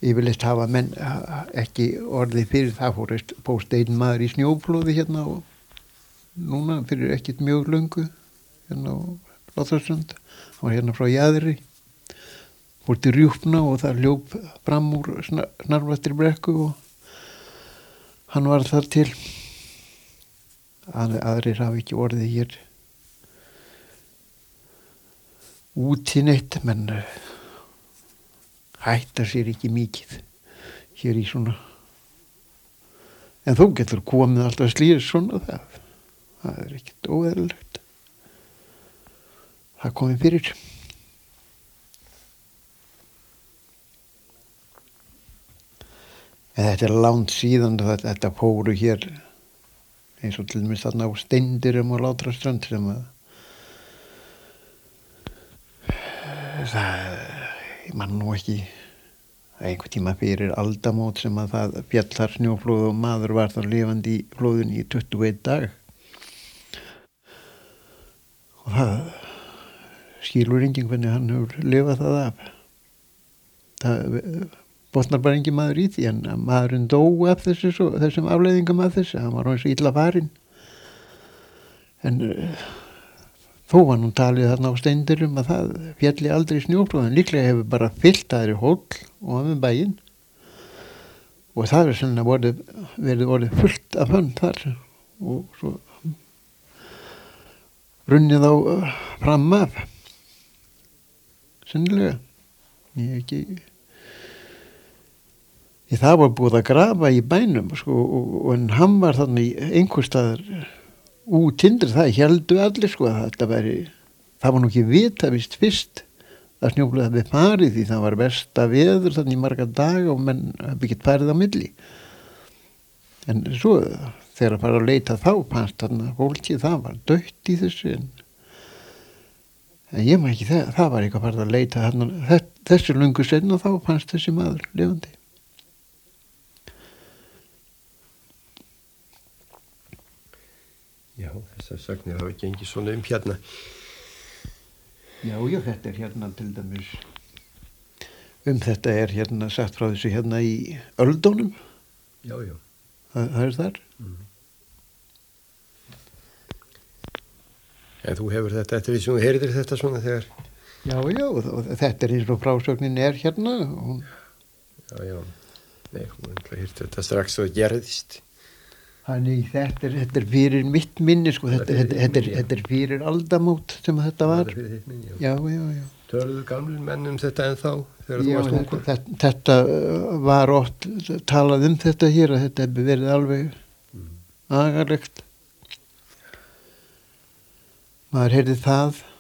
yfirleitt hafa menn ekki orðið fyrir það fórst einn maður í snjóflóði hérna og núna fyrir ekkert mjög löngu hérna á Látraströnd. Hann var hérna frá Jaðri, fór til Rjúpna og það hljóp fram úr snarfastri brekku og hann var þar til. Aðrir hafa ekki orðið hér úti neitt, menn hættar sér ekki mikið hér í svona. En þú getur komið alltaf slíðis svona það er ekkert óeðlilegt. Það komið fyrir. En þetta er langt síðan þetta fóru hér eins og til dæmis þarna á Steindyrum og Látraströnd sem ég man nú ekki einhvern tíma fyrir aldamót sem að það féll þar snjóflóð og maður var þar lifandi í flóðinu í 21 dag. Og það skilur enginn hvernig hann hefur lifað það af. Það botnar bara enginn maður í því, en maðurinn dó af þessum afleiðingum af þessu. Hann var eins og illa farinn. En þó var nú talið þarna á Steindyrum að það félli aldrei snjóflóð, en líklega hefur bara fyllt aðri hóll og um bæinn. Og það er sennilega verið orðið fullt af hönd þar og svo runnið á fram af. Sennilega. Það var búið að grafa í bænum sko, en hann var þannig einhvers staðar útindur, það héldu allir sko að þetta það var nú ekki vita vist fyrst að snjóflóðið hafi farið því það var versta veður þannig í marga daga og menn hafi ekkert farið á milli. En svo þegar að fara að leita þá fannst þarna fólki, það var dautt í þessu en ég maður ekki það var eitthvað farið að leita þarna þessu löngu seinna þá fannst þessi maður lifandi. Já, þessar sagnir hafa gengið svona hérna. Já, þetta er hérna til dæmis. Þetta er hérna sagt frá þessu hérna í Öldunum. Já. Það er þar. En þú hefur þetta eftir því sem þú heyrðir þetta svona þegar? Já, og þetta er eins og frásögnin er hérna. Já. Nei, hún heyrði þetta strax og gerðist. Þannig þetta er fyrir mitt minni sko, þetta er fyrir aldamót sem þetta var. Það er fyrir þitt minni, já. Töluðu gamlir menn þetta en þá þegar þú varst ungur? Þetta var oft talað þetta hér að þetta hefði verið alveg agarlegt. Maður heyrði það